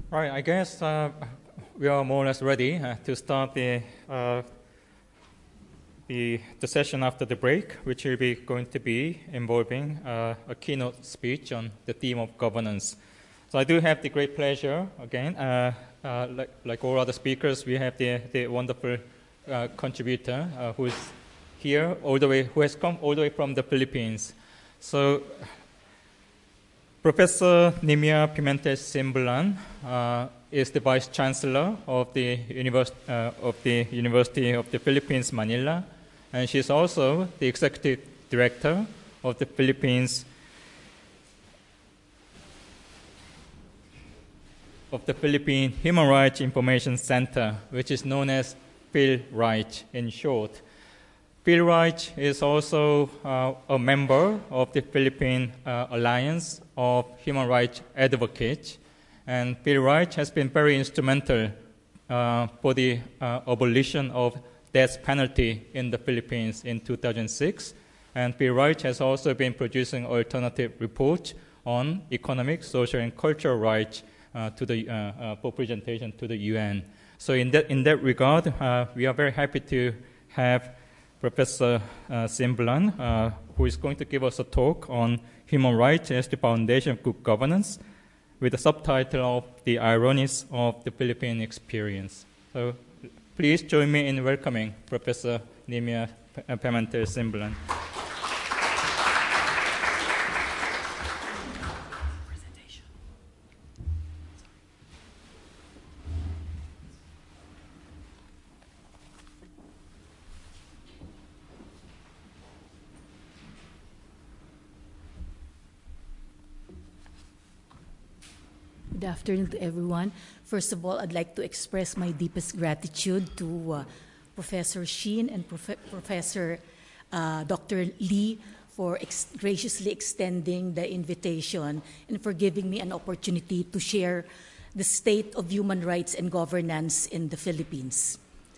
Right, I guess we are more or less ready to start the session after the break, which will be going to be involving a keynote speech on the theme of governance. So I do have the great pleasure, again, like all other speakers, we have the wonderful contributor who is here who has come all the way from the Philippines. So Professor Nimia Pimentel-Simblan is the Vice Chancellor of the University of the Philippines, Manila, and she's also the Executive Director of the Philippine Human Rights Information Center, which is known as PhilRight in short. PhilRight is also a member of the Philippine Alliance of Human Rights Advocates, and PhilRight has been very instrumental for the abolition of death penalty in the Philippines in 2006, and PhilRight has also been producing alternative reports on economic, social, and cultural rights for presentation to the UN. So in that regard, we are very happy to have Professor Simblan, who is going to give us a talk on human rights as the foundation of good governance, with the subtitle of The Ironies of the Philippine Experience. So please join me in welcoming Professor Nimia Pimentel-Simblan. Good afternoon to everyone. First of all, I'd like to express my deepest gratitude to Professor Sheen and Professor Dr. Lee for graciously extending the invitation and for giving me an opportunity to share the state of human rights and governance in the Philippines.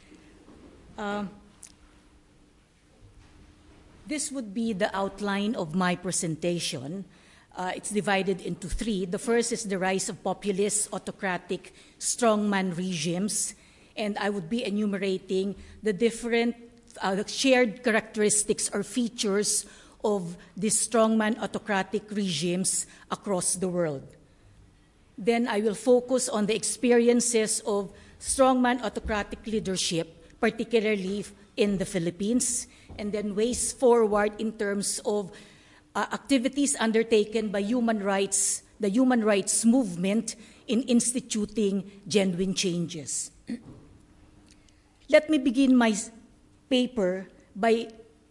This would be the outline of my presentation. It's divided into three. The first is the rise of populist, autocratic, strongman regimes, and I would be enumerating the different shared characteristics or features of these strongman autocratic regimes across the world. Then I will focus on the experiences of strongman autocratic leadership, particularly in the Philippines, and then ways forward in terms of activities undertaken by the human rights movement in instituting genuine changes. Let me begin my paper by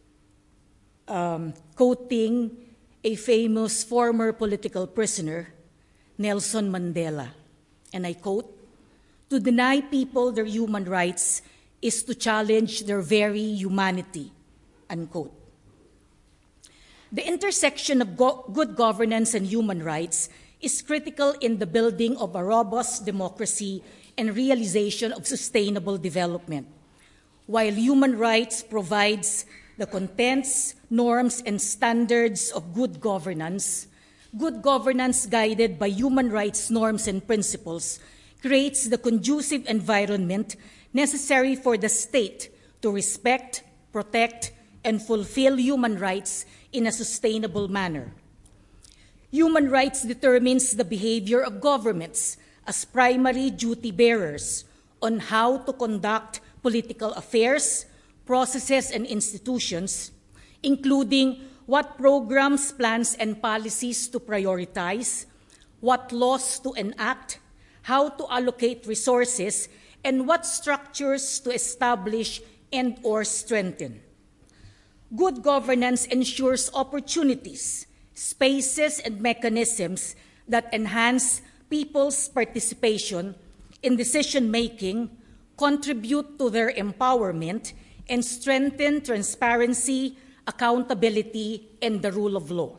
quoting a famous former political prisoner, Nelson Mandela. And I quote, "To deny people their human rights is to challenge their very humanity," unquote. The intersection of good governance and human rights is critical in the building of a robust democracy and realization of sustainable development. While human rights provides the contents, norms, and standards of good governance guided by human rights norms and principles creates the conducive environment necessary for the state to respect, protect, and fulfill human rights in a sustainable manner. Human rights determines the behavior of governments as primary duty bearers on how to conduct political affairs, processes, and institutions, including what programs, plans, and policies to prioritize, what laws to enact, how to allocate resources, and what structures to establish and/or strengthen. Good governance ensures opportunities, spaces, and mechanisms that enhance people's participation in decision-making, contribute to their empowerment, and strengthen transparency, accountability, and the rule of law.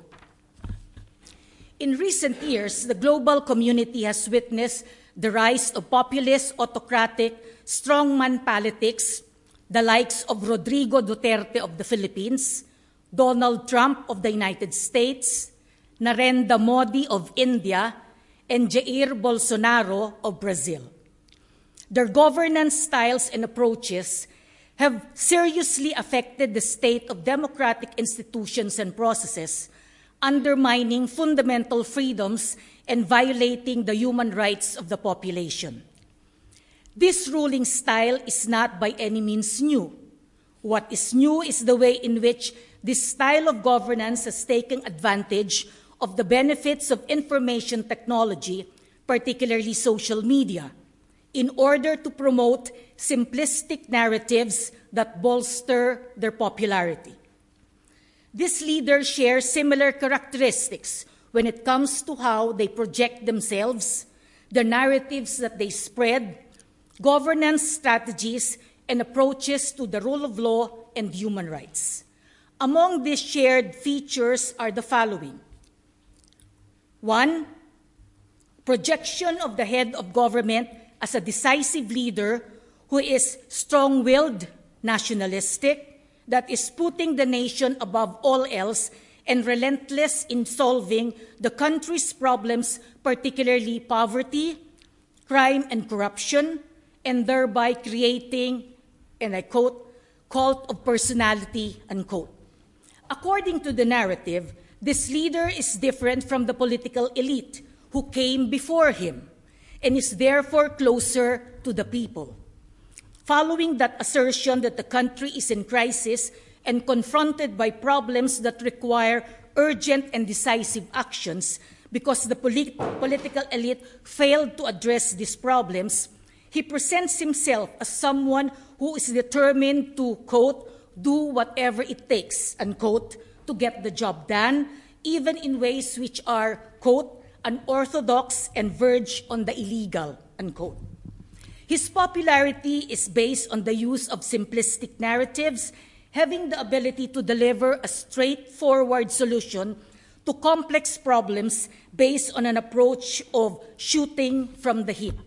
In recent years, the global community has witnessed the rise of populist, autocratic, strongman politics, the likes of Rodrigo Duterte of the Philippines, Donald Trump of the United States, Narendra Modi of India, and Jair Bolsonaro of Brazil. Their governance styles and approaches have seriously affected the state of democratic institutions and processes, undermining fundamental freedoms and violating the human rights of the population. This ruling style is not by any means new. What is new is the way in which this style of governance has taken advantage of the benefits of information technology, particularly social media, in order to promote simplistic narratives that bolster their popularity. These leaders share similar characteristics when it comes to how they project themselves, the narratives that they spread, governance strategies, and approaches to the rule of law and human rights. Among these shared features are the following. 1. Projection of the head of government as a decisive leader who is strong-willed, nationalistic, that is putting the nation above all else and relentless in solving the country's problems, particularly poverty, crime, and corruption, and thereby creating, and I quote, cult of personality, unquote. According to the narrative, this leader is different from the political elite who came before him and is therefore closer to the people. Following that assertion that the country is in crisis and confronted by problems that require urgent and decisive actions because the political elite failed to address these problems, he presents himself as someone who is determined to, quote, do whatever it takes, unquote, to get the job done, even in ways which are, quote, unorthodox and verge on the illegal, unquote. His popularity is based on the use of simplistic narratives, having the ability to deliver a straightforward solution to complex problems based on an approach of shooting from the hip.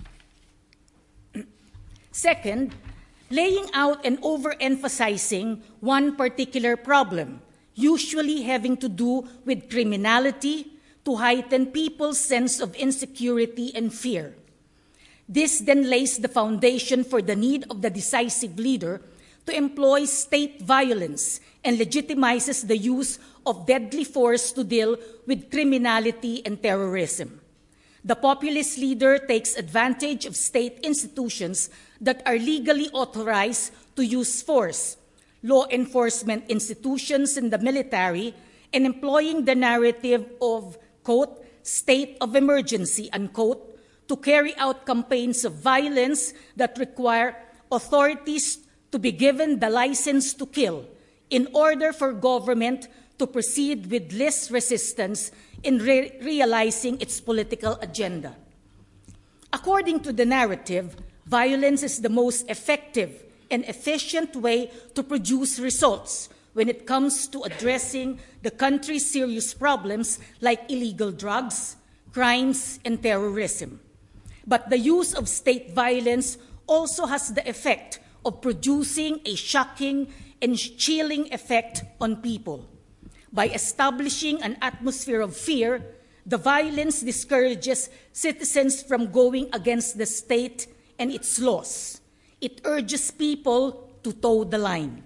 Second, laying out and overemphasizing one particular problem, usually having to do with criminality, to heighten people's sense of insecurity and fear. This then lays the foundation for the need of the decisive leader to employ state violence and legitimizes the use of deadly force to deal with criminality and terrorism. The populist leader takes advantage of state institutions that are legally authorized to use force, law enforcement institutions and the military, and employing the narrative of, quote, state of emergency, unquote, to carry out campaigns of violence that require authorities to be given the license to kill in order for government to proceed with less resistance in realizing its political agenda. According to the narrative, violence is the most effective and efficient way to produce results when it comes to addressing the country's serious problems like illegal drugs, crimes, and terrorism. But the use of state violence also has the effect of producing a shocking and chilling effect on people. By establishing an atmosphere of fear, the violence discourages citizens from going against the state and its laws. It urges people to toe the line.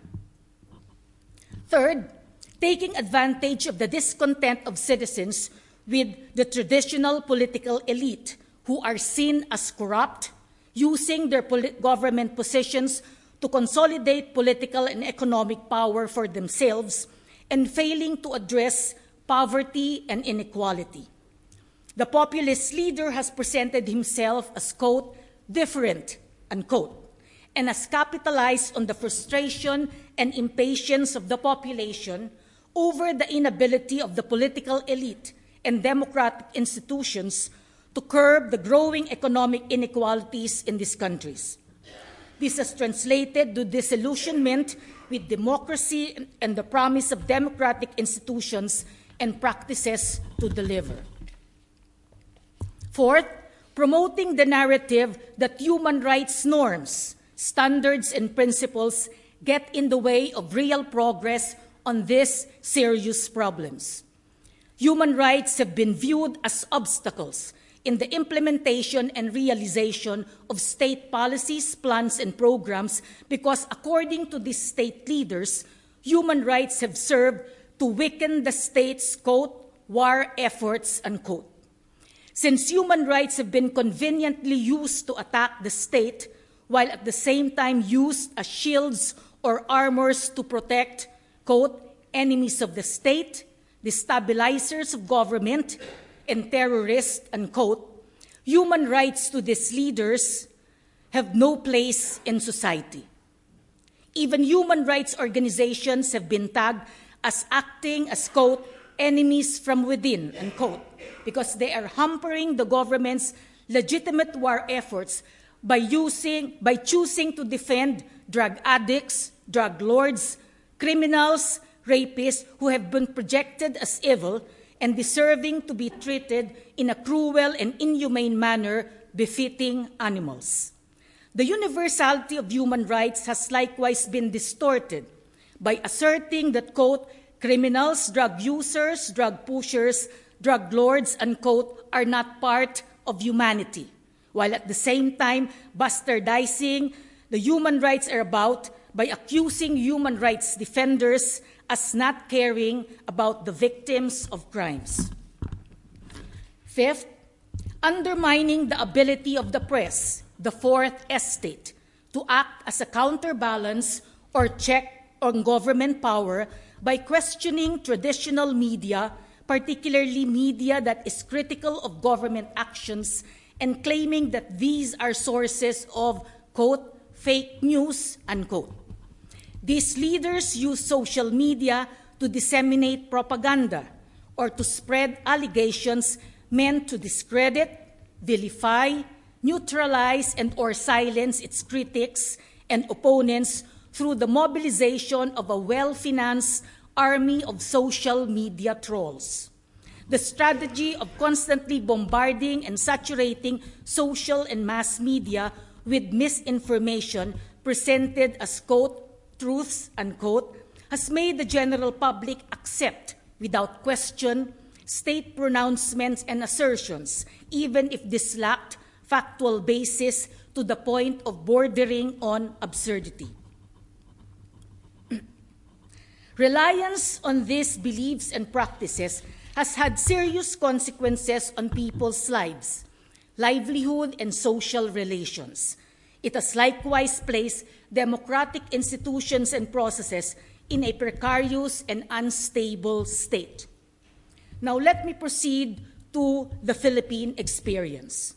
Third, taking advantage of the discontent of citizens with the traditional political elite who are seen as corrupt, using their government positions to consolidate political and economic power for themselves, and failing to address poverty and inequality. The populist leader has presented himself as, quote, different, unquote, and has capitalized on the frustration and impatience of the population over the inability of the political elite and democratic institutions to curb the growing economic inequalities in these countries. This has translated to disillusionment with democracy and the promise of democratic institutions and practices to deliver. Fourth, promoting the narrative that human rights norms, standards, and principles get in the way of real progress on these serious problems. Human rights have been viewed as obstacles in the implementation and realization of state policies, plans, and programs because, according to these state leaders, human rights have served to weaken the state's, quote, war efforts, unquote. Since human rights have been conveniently used to attack the state, while at the same time used as shields or armors to protect, quote, enemies of the state, destabilizers of government, and terrorists, unquote, human rights to these leaders have no place in society. Even human rights organizations have been tagged as acting as, quote, enemies from within, unquote, because they are hampering the government's legitimate war efforts by choosing to defend drug addicts, drug lords, criminals, rapists who have been projected as evil and deserving to be treated in a cruel and inhumane manner befitting animals. The universality of human rights has likewise been distorted by asserting that, quote, criminals, drug users, drug pushers, drug lords, unquote, are not part of humanity, while at the same time bastardizing the human rights are about by accusing human rights defenders as not caring about the victims of crimes. Fifth, undermining the ability of the press, the fourth estate, to act as a counterbalance or check on government power by questioning traditional media, particularly media that is critical of government actions, and claiming that these are sources of, quote, fake news, unquote. These leaders use social media to disseminate propaganda or to spread allegations meant to discredit, vilify, neutralize, and or silence its critics and opponents through the mobilization of a well-financed army of social media trolls. The strategy of constantly bombarding and saturating social and mass media with misinformation presented as, quote, truths, unquote, has made the general public accept, without question, state pronouncements and assertions, even if this lacked factual basis to the point of bordering on absurdity. Reliance on these beliefs and practices has had serious consequences on people's lives, livelihood, and social relations. It has likewise placed democratic institutions and processes in a precarious and unstable state. Now let me proceed to the Philippine experience.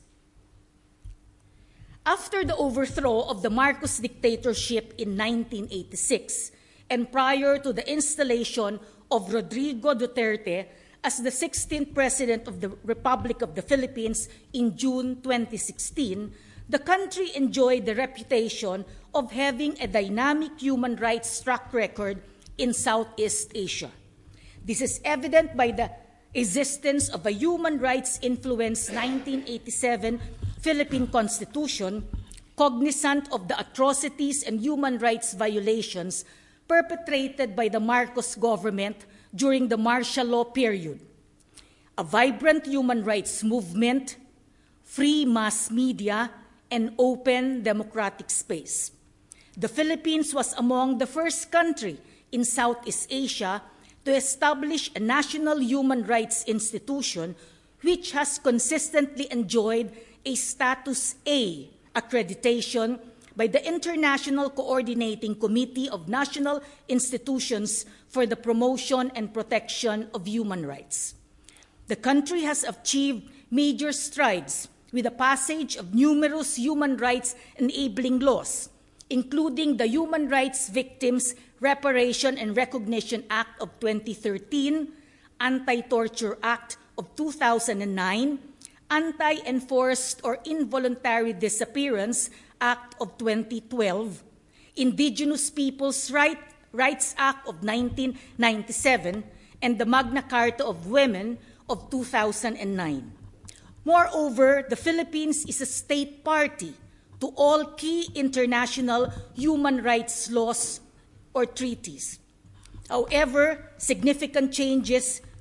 After the overthrow of the Marcos dictatorship in 1986, and prior to the installation of Rodrigo Duterte as the 16th President of the Republic of the Philippines in June 2016, the country enjoyed the reputation of having a dynamic human rights track record in Southeast Asia. This is evident by the existence of a human rights-influenced 1987 Philippine Constitution, cognizant of the atrocities and human rights violations perpetrated by the Marcos government during the martial law period, a vibrant human rights movement, free mass media, and open democratic space. The Philippines was among the first country in Southeast Asia to establish a national human rights institution which has consistently enjoyed a status A accreditation by the International Coordinating Committee of National Institutions for the Promotion and Protection of Human Rights. The country has achieved major strides with the passage of numerous human rights enabling laws, including the Human Rights Victims Reparation and Recognition Act of 2013, Anti-Torture Act of 2009, Anti-Enforced or Involuntary Disappearance Act of 2012, Indigenous Peoples' Rights Act of 1997, and the Magna Carta of Women of 2009. Moreover, the Philippines is a state party to all key international human rights laws or treaties. However, significant changes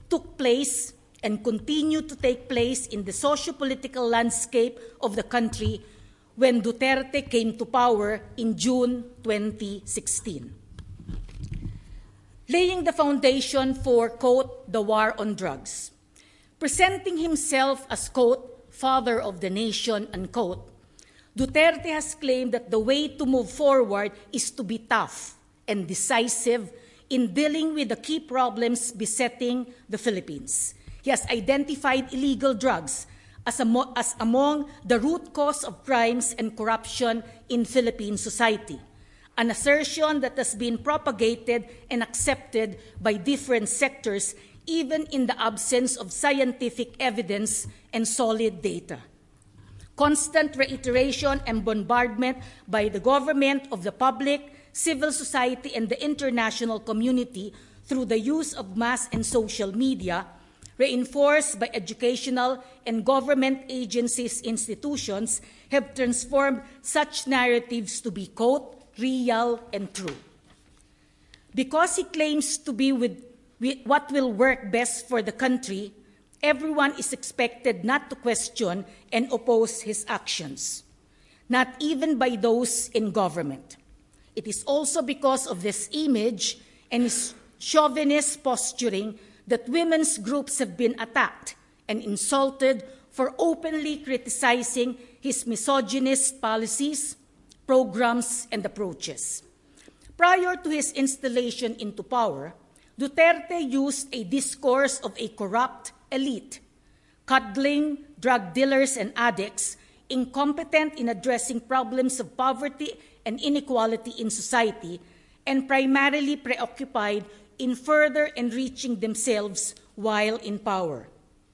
took place and continue to take place in the socio-political landscape of the country when Duterte came to power in June 2016. Laying the foundation for, quote, the war on drugs. Presenting himself as, quote, father of the nation, unquote, Duterte has claimed that the way to move forward is to be tough and decisive in dealing with the key problems besetting the Philippines. He has identified illegal drugs as among the root cause of crimes and corruption in Philippine society, an assertion that has been propagated and accepted by different sectors, even in the absence of scientific evidence and solid data. Constant reiteration and bombardment by the government of the public, civil society, and the international community through the use of mass and social media, reinforced by educational and government agencies, institutions, have transformed such narratives to be, quote, real and true. Because he claims to be with what will work best for the country, everyone is expected not to question and oppose his actions, not even by those in government. It is also because of this image and his chauvinist posturing that women's groups have been attacked and insulted for openly criticizing his misogynist policies, programs, and approaches. Prior to his installation into power, Duterte used a discourse of a corrupt elite, cuddling drug dealers and addicts, incompetent in addressing problems of poverty and inequality in society, and primarily preoccupied in further enriching themselves while in power.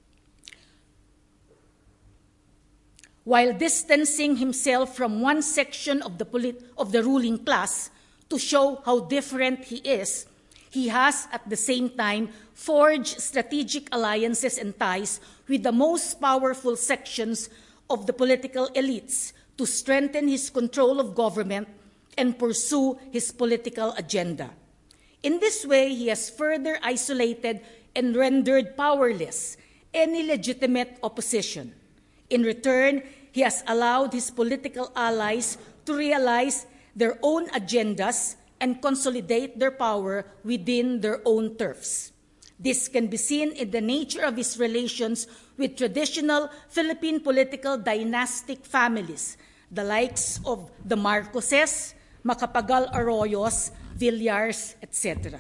While distancing himself from one section of the ruling class to show how different he is, he has at the same time forged strategic alliances and ties with the most powerful sections of the political elites to strengthen his control of government and pursue his political agenda. In this way, he has further isolated and rendered powerless any legitimate opposition. In return, he has allowed his political allies to realize their own agendas and consolidate their power within their own turfs. This can be seen in the nature of his relations with traditional Philippine political dynastic families, the likes of the Marcoses, Macapagal Arroyos, Villars, etc.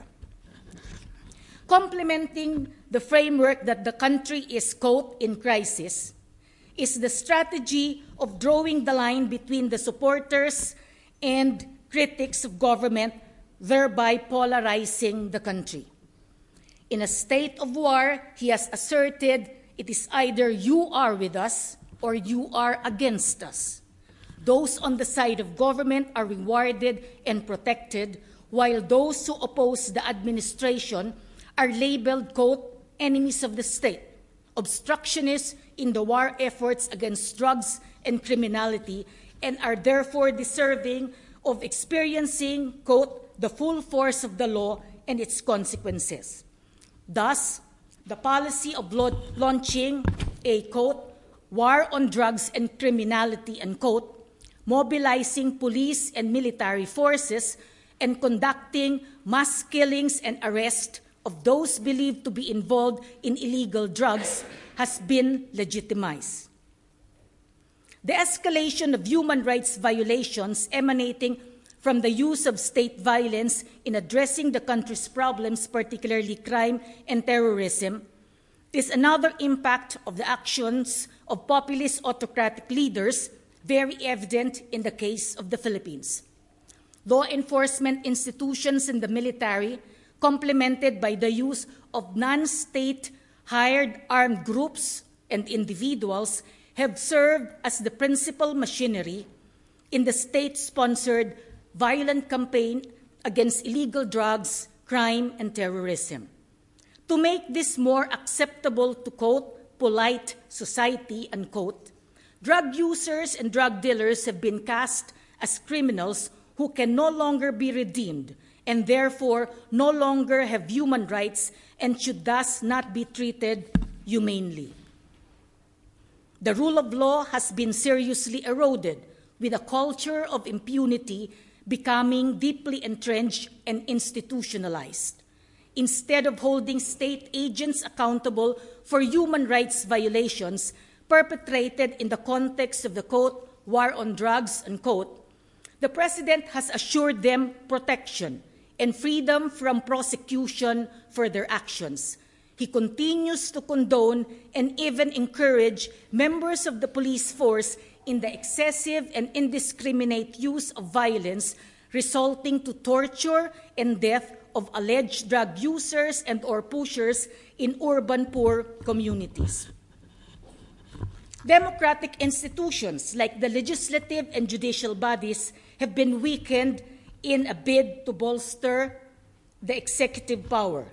Complementing the framework that the country is, quote, in crisis, is the strategy of drawing the line between the supporters and critics of government, thereby polarizing the country. In a state of war, he has asserted it is either you are with us or you are against us. Those on the side of government are rewarded and protected, while those who oppose the administration are labeled, quote, enemies of the state, obstructionists in the war efforts against drugs and criminality, and are therefore deserving of experiencing, quote, the full force of the law and its consequences. Thus, the policy of launching a, quote, war on drugs and criminality, unquote, mobilizing police and military forces, and conducting mass killings and arrests of those believed to be involved in illegal drugs has been legitimized. The escalation of human rights violations emanating from the use of state violence in addressing the country's problems, particularly crime and terrorism, is another impact of the actions of populist autocratic leaders, very evident in the case of the Philippines. Law enforcement institutions and the military, complemented by the use of non-state hired armed groups and individuals, have served as the principal machinery in the state-sponsored violent campaign against illegal drugs, crime, and terrorism. To make this more acceptable to, quote, polite society, unquote, drug users and drug dealers have been cast as criminals who can no longer be redeemed and therefore no longer have human rights and should thus not be treated humanely. The rule of law has been seriously eroded, with a culture of impunity becoming deeply entrenched and institutionalized. Instead of holding state agents accountable for human rights violations perpetrated in the context of the, quote, war on drugs, unquote, the President has assured them protection and freedom from prosecution for their actions. He continues to condone and even encourage members of the police force in the excessive and indiscriminate use of violence resulting to torture and death of alleged drug users and or pushers in urban poor communities. Democratic institutions like the legislative and judicial bodies have been weakened in a bid to bolster the executive power.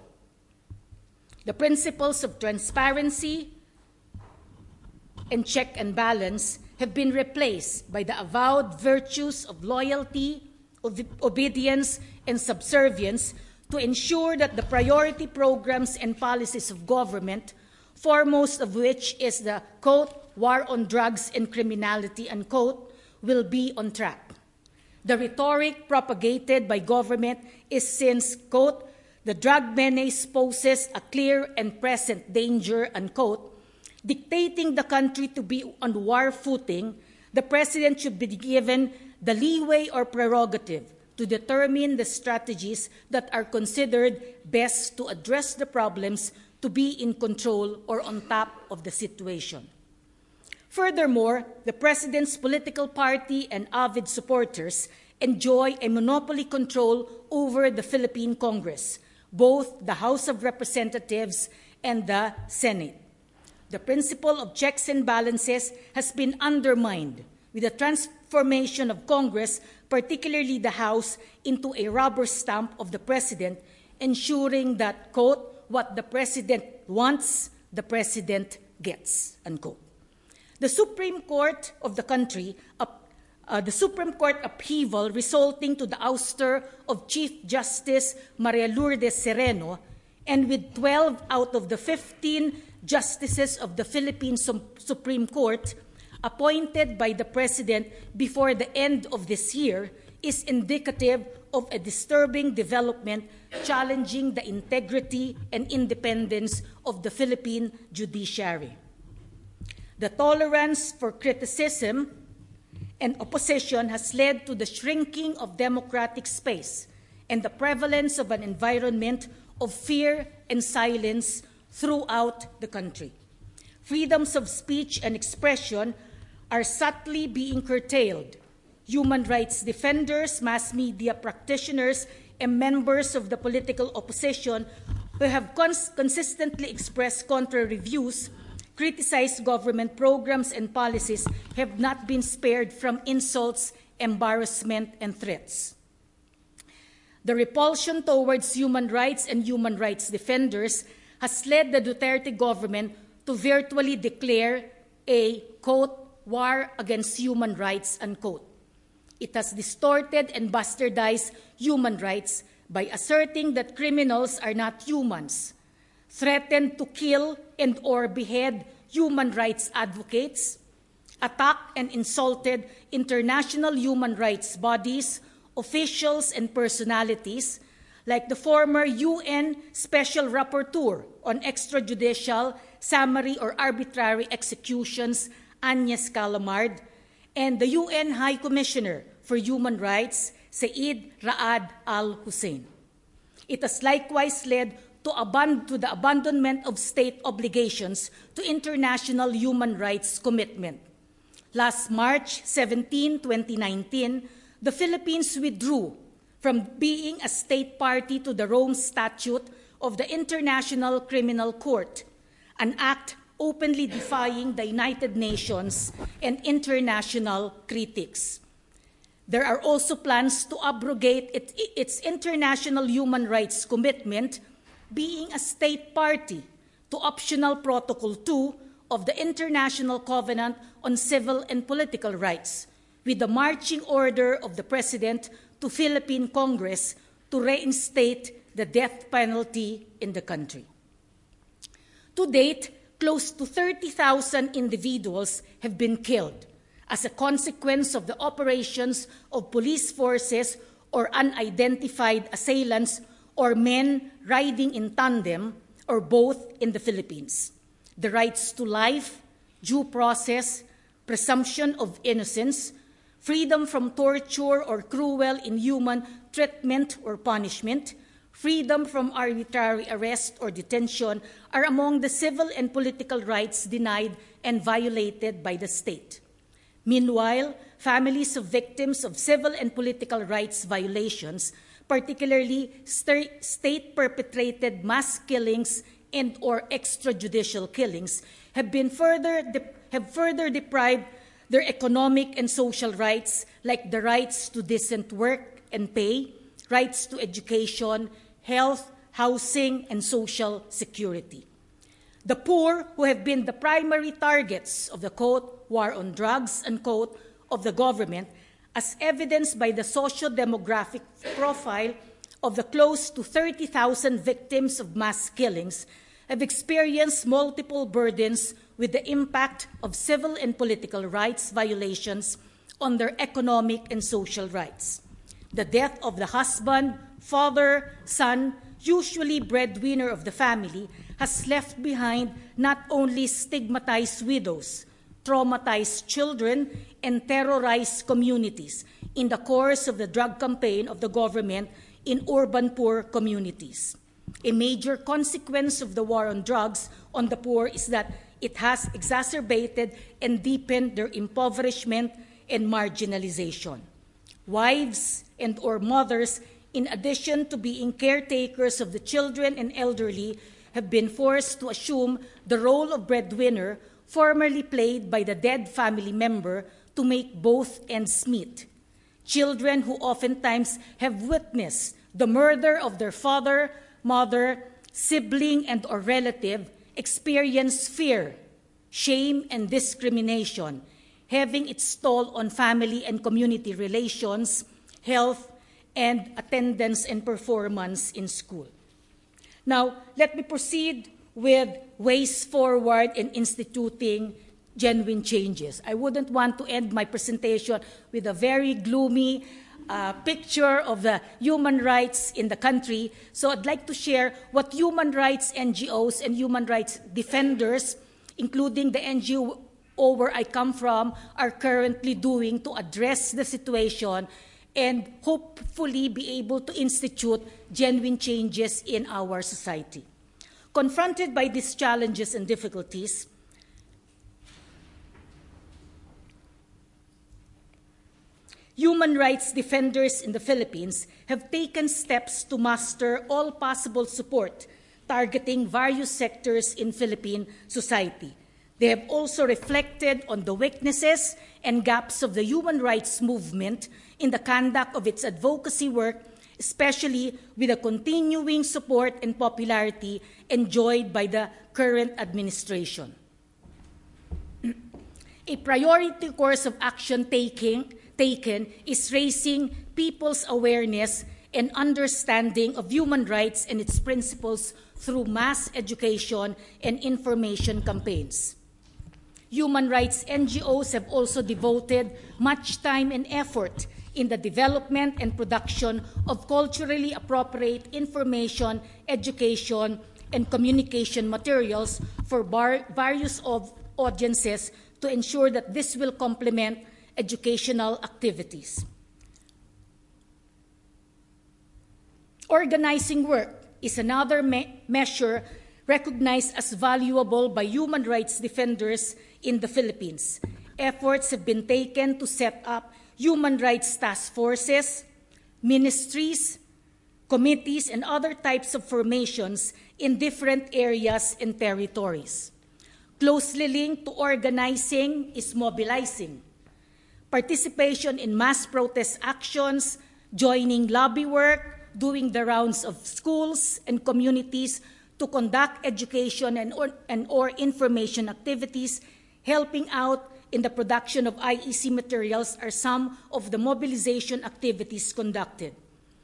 The principles of transparency and check and balance have been replaced by the avowed virtues of loyalty, obedience, and subservience to ensure that the priority programs and policies of government, foremost of which is the, quote, war on drugs and criminality, unquote, will be on track. The rhetoric propagated by government is since, quote, the drug menace poses a clear and present danger, unquote, dictating the country to be on war footing, the President should be given the leeway or prerogative to determine the strategies that are considered best to address the problems, to be in control or on top of the situation. Furthermore, the President's political party and avid supporters enjoy a monopoly control over the Philippine Congress, both the House of Representatives and the Senate. The principle of checks and balances has been undermined with the transformation of Congress, particularly the House, into a rubber stamp of the President, ensuring that, quote, what the President wants, the President gets, unquote. The Supreme Court of the country, the Supreme Court upheaval resulting to the ouster of Chief Justice Maria Lourdes Sereno, and with 12 out of the 15 justices of the Philippine Supreme Court appointed by the President before the end of this year, is indicative of a disturbing development challenging the integrity and independence of the Philippine judiciary. The tolerance for criticism and opposition has led to the shrinking of democratic space and the prevalence of an environment of fear and silence throughout the country. Freedoms of speech and expression are subtly being curtailed. Human rights defenders, mass media practitioners, and members of the political opposition who have consistently expressed contrary views, criticized government programs and policies, have not been spared from insults, embarrassment, and threats. The repulsion towards human rights and human rights defenders has led the Duterte government to virtually declare a, quote, war against human rights, unquote. It has distorted and bastardized human rights by asserting that criminals are not humans, threatened to kill and or behead human rights advocates, attacked and insulted international human rights bodies, officials, and personalities, like the former UN Special Rapporteur on Extrajudicial, Summary, or Arbitrary Executions, Agnes Calamard, and the UN High Commissioner for Human Rights, Said Raad al-Hussein. It has likewise led to the abandonment of state obligations to international human rights commitment. Last March 17, 2019, the Philippines withdrew from being a state party to the Rome Statute of the International Criminal Court, an act openly defying the United Nations and international critics. There are also plans to abrogate its international human rights commitment, being a state party to Optional Protocol 2 of the International Covenant on Civil and Political Rights, with the marching order of the President to Philippine Congress to reinstate the death penalty in the country. To date, close to 30,000 individuals have been killed as a consequence of the operations of police forces or unidentified assailants or men riding in tandem or both in the Philippines. The rights to life, due process, presumption of innocence, freedom from torture or cruel, inhuman treatment or punishment, freedom from arbitrary arrest or detention are among the civil and political rights denied and violated by the state. Meanwhile, families of victims of civil and political rights violations, particularly state-perpetrated mass killings and or extrajudicial killings, have further deprived their economic and social rights, like the rights to decent work and pay, rights to education, health, housing, and social security. The poor, who have been the primary targets of the, quote, war on drugs, unquote, of the government, as evidenced by the socio-demographic profile of the close to 30,000 victims of mass killings, have experienced multiple burdens with the impact of civil and political rights violations on their economic and social rights. The death of the husband, father, son, usually breadwinner of the family, has left behind not only stigmatized widows, traumatized children, and terrorized communities in the course of the drug campaign of the government in urban poor communities. A major consequence of the war on drugs on the poor is that it has exacerbated and deepened their impoverishment and marginalization. Wives and or mothers, in addition to being caretakers of the children and elderly, have been forced to assume the role of breadwinner formerly played by the dead family member to make both ends meet. Children who oftentimes have witnessed the murder of their father, mother, sibling, and or relative experience fear, shame, and discrimination, having its toll on family and community relations, health, and attendance and performance in school. Now, let me proceed with ways forward in instituting genuine changes. I wouldn't want to end my presentation with a very gloomy picture of the human rights in the country. So I'd like to share what human rights NGOs and human rights defenders, including the NGO where I come from, are currently doing to address the situation and hopefully be able to institute genuine changes in our society. Confronted by these challenges and difficulties, human rights defenders in the Philippines have taken steps to muster all possible support, targeting various sectors in Philippine society. They have also reflected on the weaknesses and gaps of the human rights movement in the conduct of its advocacy work, especially with the continuing support and popularity enjoyed by the current administration. A priority course of action taken is raising people's awareness and understanding of human rights and its principles through mass education and information campaigns. Human rights NGOs have also devoted much time and effort in the development and production of culturally appropriate information, education, and communication materials for various audiences to ensure that this will complement educational activities. Organizing work is another measure recognized as valuable by human rights defenders in the Philippines. Efforts have been taken to set up human rights task forces, ministries, committees, and other types of formations in different areas and territories. Closely linked to organizing is mobilizing. Participation in mass protest actions, joining lobby work, doing the rounds of schools and communities to conduct education and or information activities, helping out in the production of IEC materials are some of the mobilization activities conducted.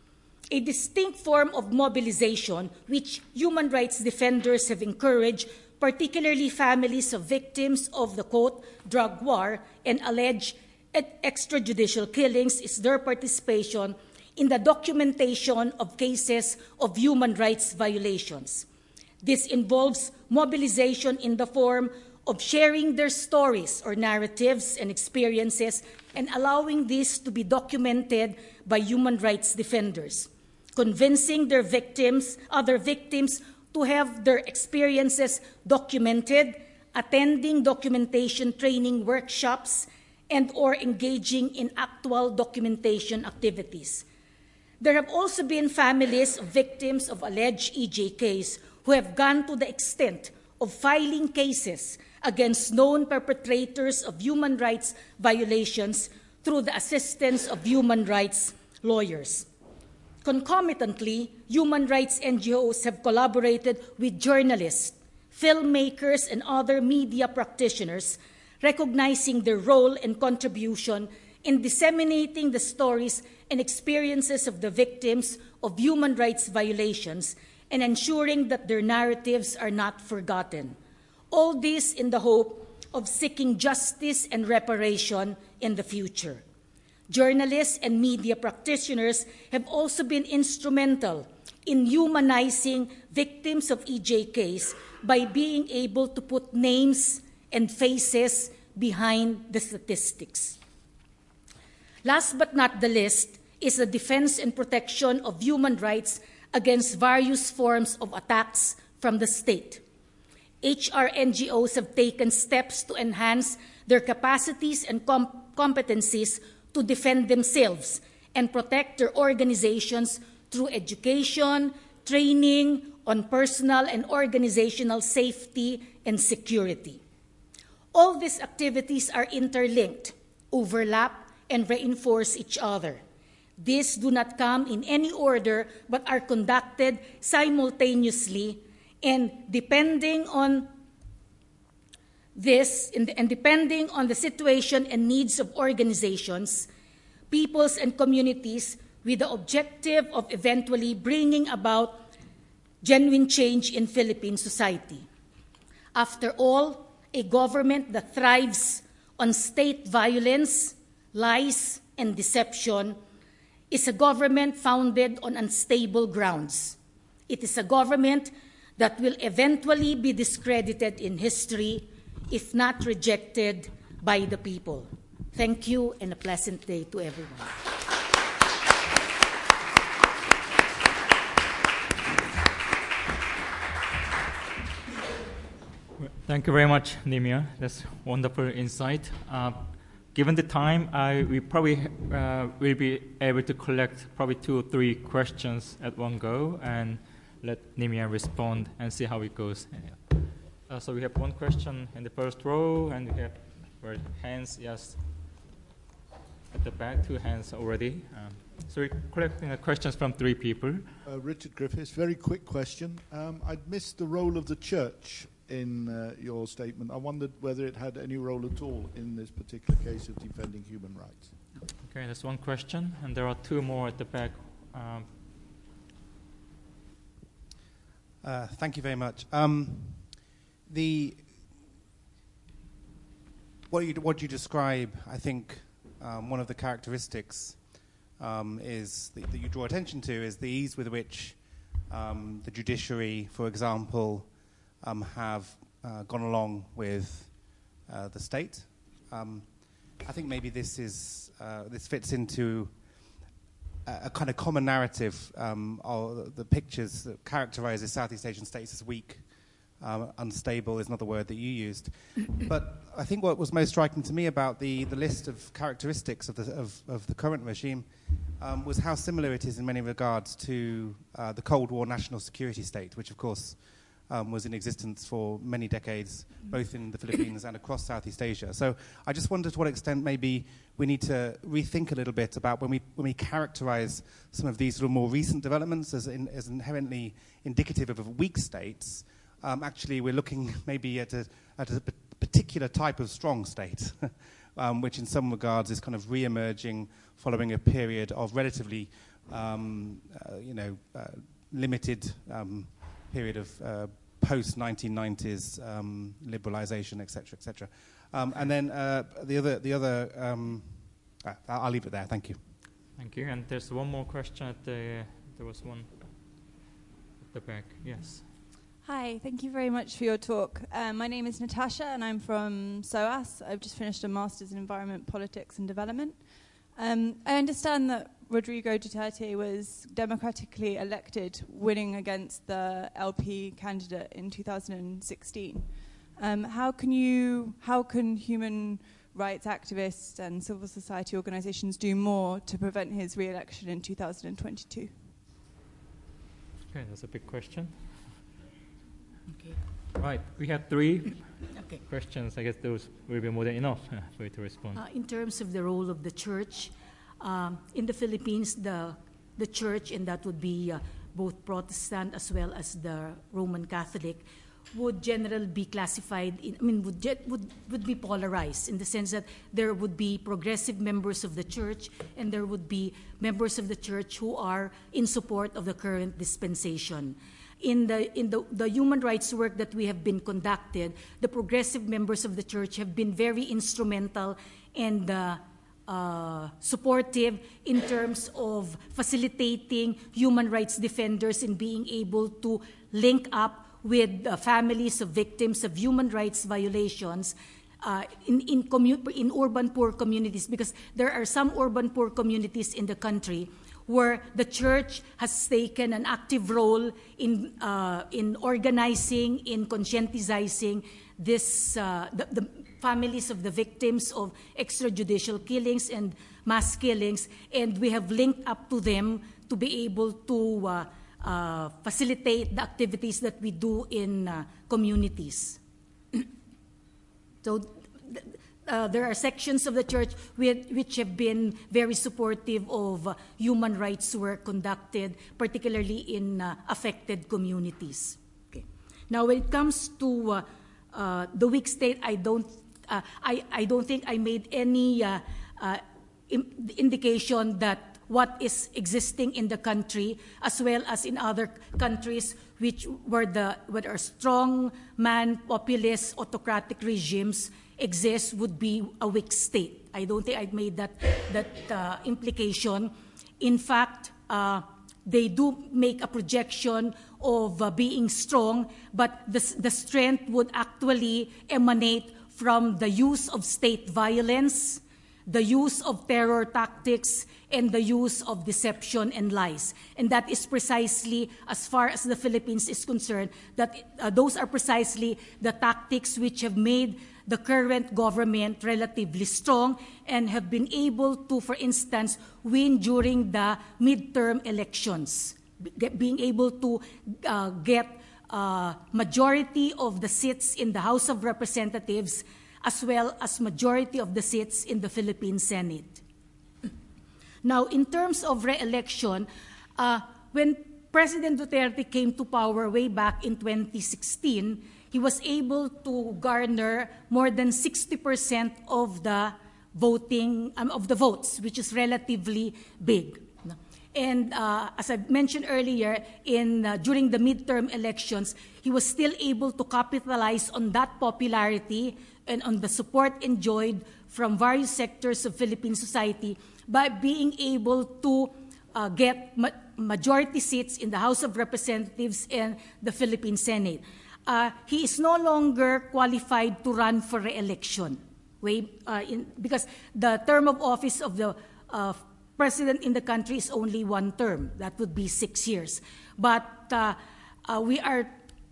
a distinct form of mobilization which human rights defenders have encouraged, particularly families of victims of the, quote, drug war and alleged extrajudicial killings, is their participation in the documentation of cases of human rights violations. This involves mobilization in the form of sharing their stories or narratives and experiences and allowing this to be documented by human rights defenders, convincing their victims, other victims, to have their experiences documented, attending documentation training workshops, and or engaging in actual documentation activities. There have also been families of victims of alleged EJKs who have gone to the extent of filing cases against known perpetrators of human rights violations through the assistance of human rights lawyers. Concomitantly, human rights NGOs have collaborated with journalists, filmmakers, and other media practitioners, recognizing their role and contribution in disseminating the stories and experiences of the victims of human rights violations and ensuring that their narratives are not forgotten. All this in the hope of seeking justice and reparation in the future. Journalists and media practitioners have also been instrumental in humanizing victims of EJKs by being able to put names and faces behind the statistics. Last but not the least is the defense and protection of human rights against various forms of attacks from the state. HR NGOs have taken steps to enhance their capacities and competencies to defend themselves and protect their organizations through education, training on personal and organizational safety and security. All these activities are interlinked, overlap, and reinforce each other. These do not come in any order but are conducted simultaneously, and depending on this, and depending on the situation and needs of organizations, peoples, and communities, with the objective of eventually bringing about genuine change in Philippine society. After all, a government that thrives on state violence, lies, and deception is a government founded on unstable grounds. It is a government that will eventually be discredited in history, if not rejected by the people. Thank you, and a pleasant day to everyone. Thank you very much, Nimia. That's wonderful insight. Given the time, we probably will be able to collect probably 2 or 3 questions at one go and let Nimia respond and see how it goes. So we have one question in the first row, and we have hands, yes, at the back, 2 hands already. So we're collecting questions from 3 people. Richard Griffiths, very quick question. I'd missed the role of the church in your statement. I wondered whether it had any role at all in this particular case of defending human rights. Okay, that's one question, and there are 2 more at the back. Thank you very much. What you describe, I think, one of the characteristics is that you draw attention to is the ease with which the judiciary, for example, have gone along with the state. I think maybe this fits into a kind of common narrative of the pictures that characterize the Southeast Asian states as weak. Unstable is another word that you used. But I think what was most striking to me about the list of characteristics of the current regime was how similar it is in many regards to the Cold War national security state, which of course was in existence for many decades, both in the Philippines and across Southeast Asia. So I just wondered to what extent maybe we need to rethink a little bit about when we characterize some of these sort of more recent developments as inherently indicative of weak states. Actually, we're looking maybe at a particular type of strong state, which in some regards is kind of re-emerging following a period of relatively limited period of post-1990s liberalisation, etc., etc. And then the other I'll leave it there. Thank you. Thank you. And there's one more question there was one at the back. Yes. Hi, thank you very much for your talk. My name is Natasha and I'm from SOAS. I've just finished a Master's in Environment, Politics and Development. I understand that Rodrigo Duterte was democratically elected, winning against the LP candidate in 2016. How can human rights activists and civil society organizations do more to prevent his re-election in 2022? Okay, that's a big question. Okay. Right, we have 3 Okay. questions. I guess those will be more than enough for you to respond. In terms of the role of the church, in the Philippines, the church, and that would be both Protestant as well as the Roman Catholic, would generally be classified would be polarized in the sense that there would be progressive members of the church and there would be members of the church who are in support of the current dispensation. In the human rights work that we have been conducted, the progressive members of the church have been very instrumental and supportive in terms of facilitating human rights defenders in being able to link up with families of victims of human rights violations in urban poor communities, because there are some urban poor communities in the country where the church has taken an active role in organizing, in conscientizing the families of the victims of extrajudicial killings and mass killings, and we have linked up to them to be able to facilitate the activities that we do in communities. So there are sections of the church which have been very supportive of human rights work conducted, particularly in affected communities. Okay. Now, when it comes to the weak state, I don't think I made any indication that what is existing in the country, as well as in other countries where our strong man, populist, autocratic regimes exist, would be a weak state. I don't think I've made that implication. In fact, they do make a projection of being strong, but the strength would actually emanate from the use of state violence, the use of terror tactics, and the use of deception and lies. And that is precisely, as far as the Philippines is concerned, that those are precisely the tactics which have made the current government relatively strong and have been able to, for instance, win during the midterm elections, being able to get majority of the seats in the House of Representatives as well as majority of the seats in the Philippine Senate. Now, in terms of re-election, when President Duterte came to power way back in 2016, he was able to garner more than 60% of the votes, which is relatively big. And as I mentioned earlier, during the midterm elections, he was still able to capitalize on that popularity and on the support enjoyed from various sectors of Philippine society by being able to get majority seats in the House of Representatives and the Philippine Senate. He is no longer qualified to run for re-election, because the term of office of the president in the country is only 1 term. That would be 6 years. But we are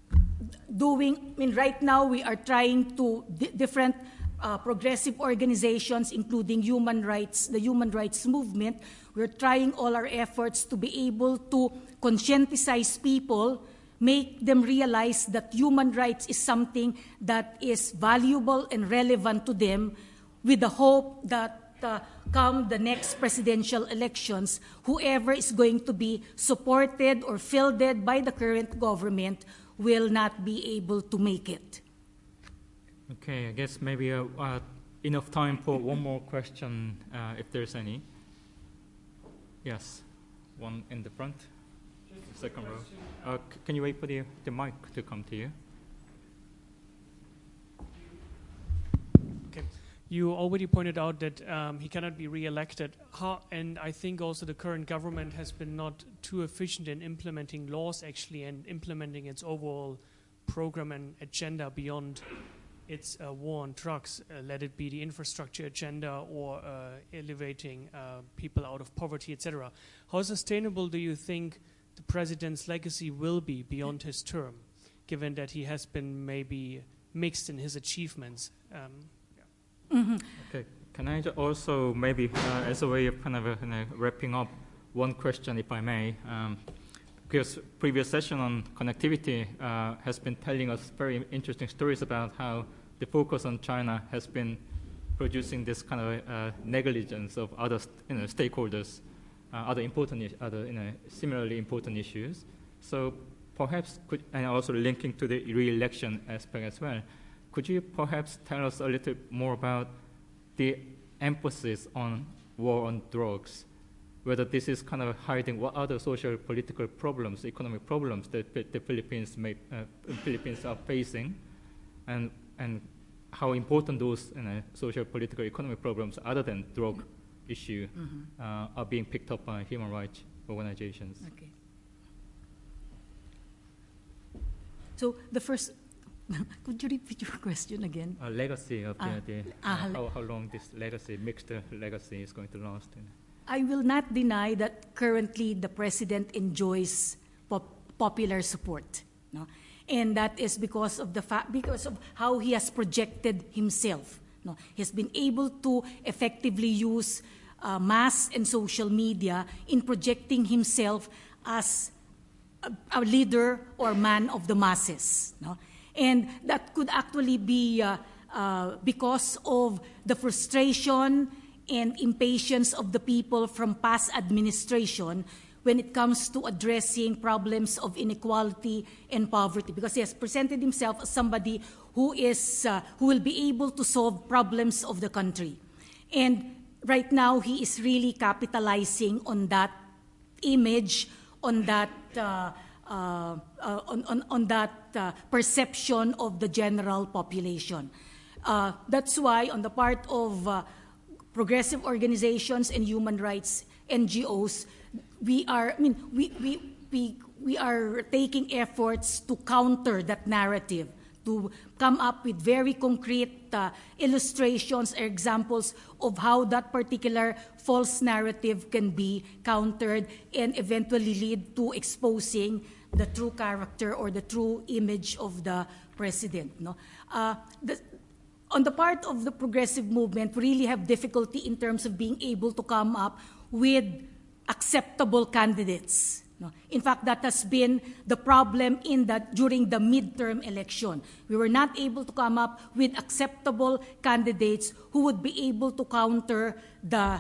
right now we are trying to different progressive organizations, including the human rights movement. We're trying all our efforts to be able to conscientize people, make them realize that human rights is something that is valuable and relevant to them, with the hope that come the next presidential elections, whoever is going to be supported or fielded by the current government will not be able to make it. Okay, I guess maybe enough time for one more question, if there's any. Yes, one in the front, second row. Can you wait for the mic to come to you? Okay. You already pointed out that he cannot be re-elected, and I think also the current government has been not too efficient in implementing laws actually and implementing its overall program and agenda beyond its war on drugs, let it be the infrastructure agenda or elevating people out of poverty, etc. How sustainable do you think the president's legacy will be beyond his term, given that he has been maybe mixed in his achievements? Okay. Can I also maybe, as a way of kind of wrapping up, one question, if I may, because previous session on connectivity has been telling us very interesting stories about how the focus on China has been producing this kind of negligence of other stakeholders, other similarly important issues. So perhaps, and also linking to the re-election aspect as well, could you perhaps tell us a little more about the emphasis on war on drugs, whether this is kind of hiding what other social political problems, economic problems that the Philippines are facing, and how important those social political economic problems other than drug issue are being picked up by human rights organizations. Okay. So the first, could you repeat your question again? Legacy of how long this mixed legacy is going to last. I will not deny that currently the president enjoys popular support, no? And that is because of because of how he has projected himself. No? He's been able to effectively use mass and social media in projecting himself as a leader or man of the masses. No? And that could actually be because of the frustration and impatience of the people from past administration when it comes to addressing problems of inequality and poverty, because he has presented himself as somebody who will be able to solve problems of the country. And right now, he is really capitalizing on that image, on that perception of the general population. That's why, on the part of progressive organizations and human rights NGOs, we are taking efforts to counter that narrative, to come up with very concrete illustrations or examples of how that particular false narrative can be countered and eventually lead to exposing the true character or the true image of the president. No? On the part of the progressive movement, we really have difficulty in terms of being able to come up with acceptable candidates. No? In fact, that has been the problem during the midterm election. We were not able to come up with acceptable candidates who would be able to counter the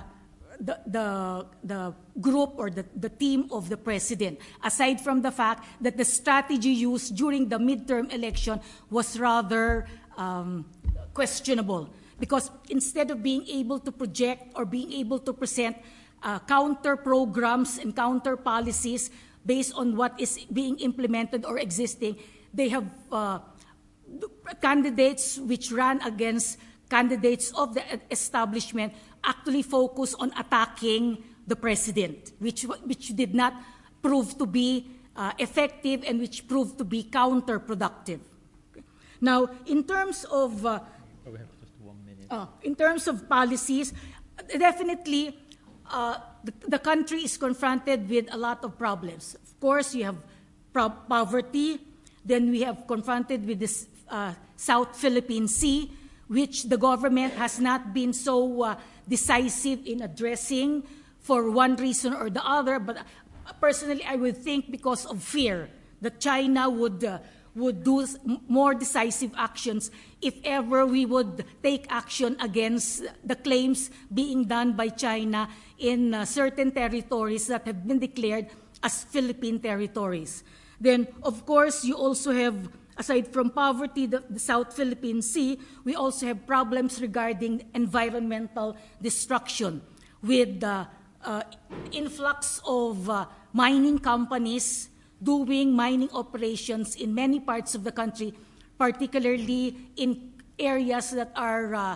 group or the team of the president, aside from the fact that the strategy used during the midterm election was rather questionable, because instead of being able to project or being able to present counter programs and counter policies based on what is being implemented or existing, they have candidates which ran against candidates of the establishment actually focus on attacking the president, which did not prove to be effective and which proved to be counterproductive. Now, in terms of we have just 1 minute. In terms of policies, definitely the country is confronted with a lot of problems. Of course, you have poverty. Then we have confronted with this South Philippine Sea, which the government has not been so decisive in addressing for one reason or the other. But personally, I would think because of fear that China would do more decisive actions if ever we would take action against the claims being done by China in certain territories that have been declared as Philippine territories. Then, of course, you also have, aside from poverty, the South Philippine Sea, we also have problems regarding environmental destruction with influx of mining companies doing mining operations in many parts of the country, particularly in areas that are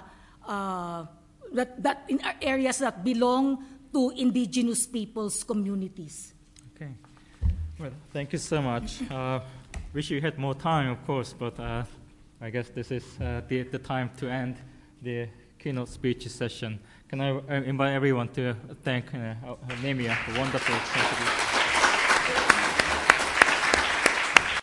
areas that belong to indigenous peoples' communities. Okay. Well, thank you so much. Wish you had more time, of course, but I guess this is the time to end the keynote speech session. Can I invite everyone to thank Nemia for wonderful contribution.